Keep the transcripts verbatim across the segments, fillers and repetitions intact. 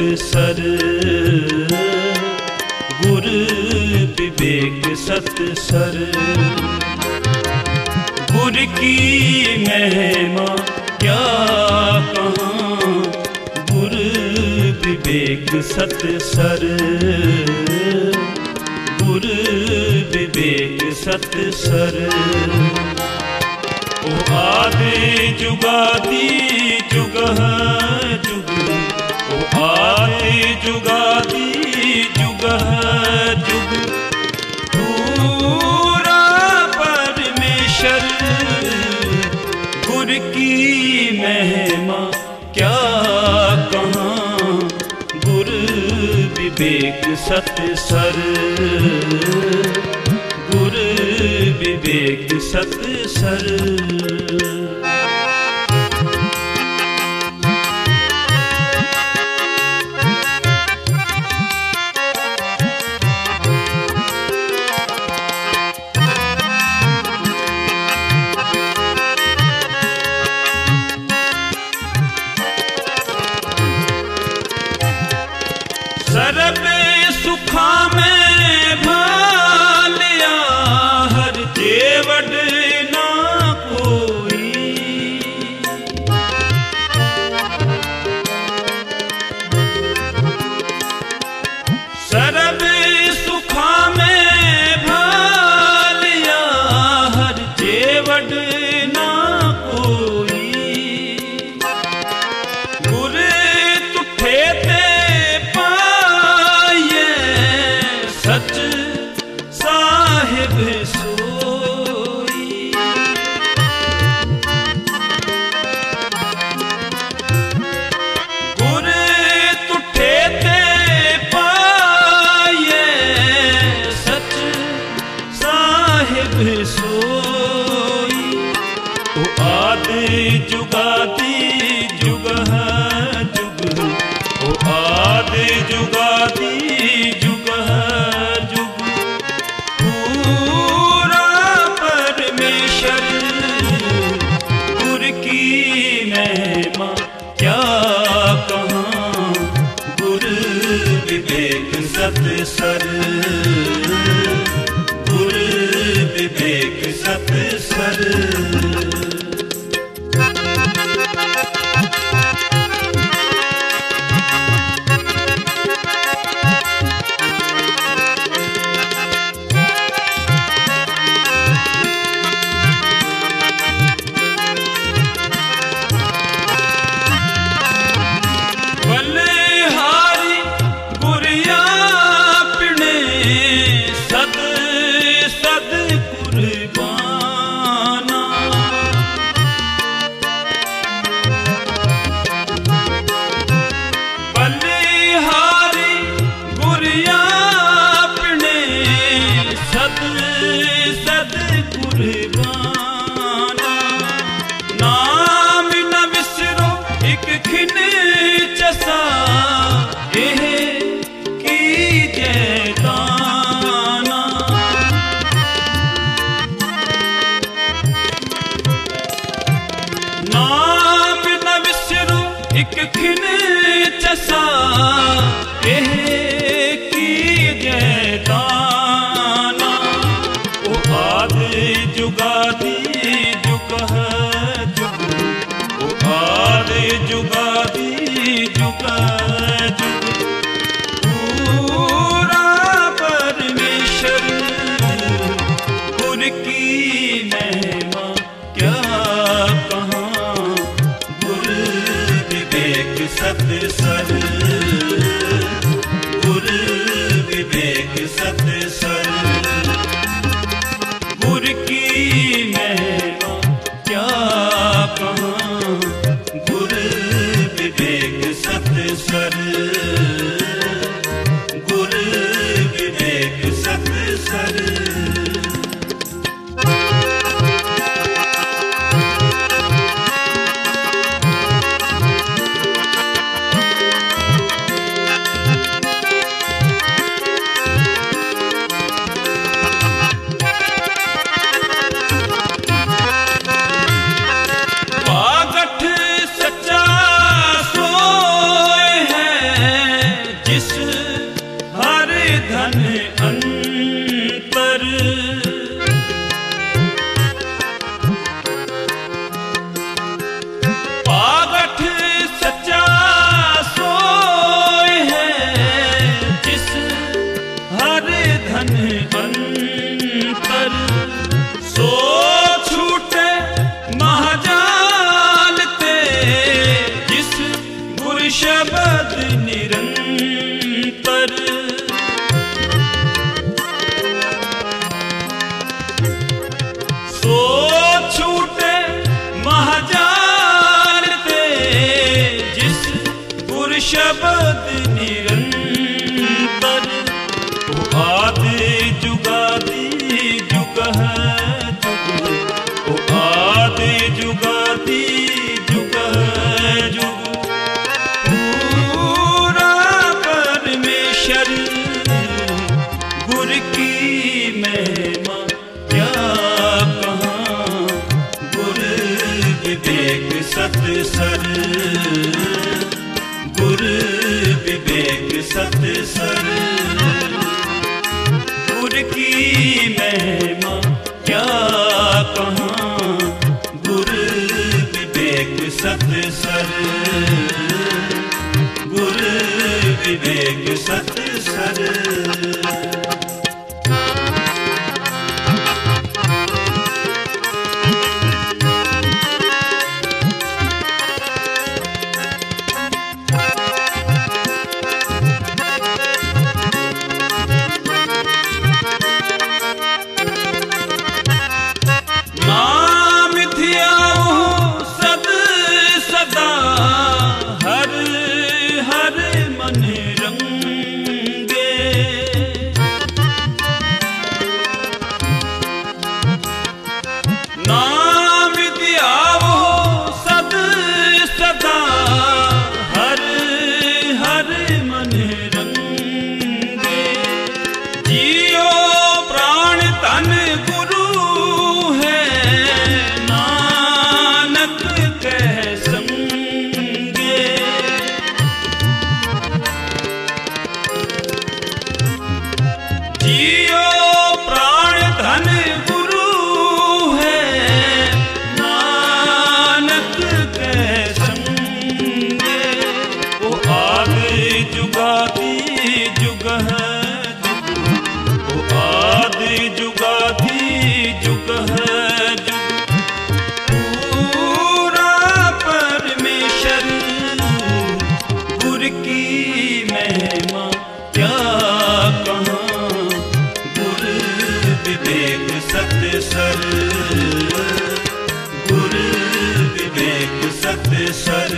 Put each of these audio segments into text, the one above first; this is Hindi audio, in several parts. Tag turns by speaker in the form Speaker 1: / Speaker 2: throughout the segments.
Speaker 1: सर, गुर विवेक सत सर। गुर की महिमा क्या कहाँ, गुर विवेक सत सर, गुर विवेक सत सर। ओ आदि जुगादि जुगह जुग, ओ आदि जुगादि जुगह जुग, पूरा परमेश्वर। गुर की महिमा क्या कहाँ, गुर विवेक सत सर, गुर विवेक सत सर। सर्व सुखा में भालिया, हर जेवड ना कोई। सर्व सुखा में भालिया, हर जेवड ना कोई। गुर तुठे ते सच साहिब सोई। गुर तुठे ते पाए, सच साहिब सोई। ओ आदि जुगादि जुगह जुग, ओ आदि जुगादि जुगह जुग, पूरा परमेश्वर। गुर की महिमा क्या कहाँ, गुर विवेक सत सर, गुर विवेक सत सर। बलिहारी गुरिया पिने, सद सद कुर्बाना। बलिहारी गुरिया पिने, सद सद कुर्बाना। नाम न विसरो एक खिन चसा, एह कीजे दाना। नाम न विसरो एक खिन चसा, एह कीजे दाना। ओ आदि जुगादि जुगह जुग, ओ आदि जुगादि जुगह जुग, पूरा परमेश्वर। गुर की महिमा क्या कहाँ, गुर विवेक सत सर, गुर विवेक सत सर। गुर की महिमा क्या कहाँ, गुर विवेक सत सर, गुर विवेक सत सर। धन अंतर। पागठ सच्चा सोय है जिस हर धन अंतर। सो छूटे महाजाल ते जिस गुर शब्द निरंतर। सो छूटे महाजाल ते जिस गुर शब्द निरंतर। वो आदि जुगादि जुग है जुग, वो आदि जुगादि जुग है जुग। पूरा परमेश्वर गुर की महिमा क्या कहाँ। गुर विवेक सत्सर, गुर विवेक सत्सर। गुर की महिमा क्या कहाँ। गुर विवेक सत्सर, गुर विवेक सत्सर। नाम धियाओ सद सदा हर हर मन रंगे। नाम धियाओ सद सदा हर हर मन रंगे। जियो प्राण तन गुरु है नानक कह संगे। जियो प्राण धन गुरु है नानक कह संगे। वो आदि जुगादि जुग है जुग, वो आदि जुगादि जुग है जुग। पूरा परमेश्वर गुर की महिमा क्या कहाँ। गुर विवेक सत्सर, गुर विवेक सत्सर।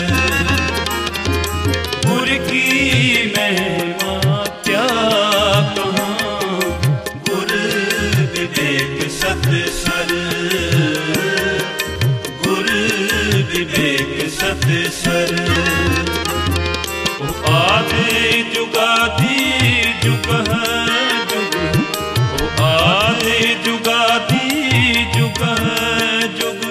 Speaker 1: गुर की महिमा क्या कहाँ। गुर विवेक सत्सर, गुर विवेक सत्सर। वो आदि जुगादि जुग है जुग, वो आदि जुगादि जुग है जुग।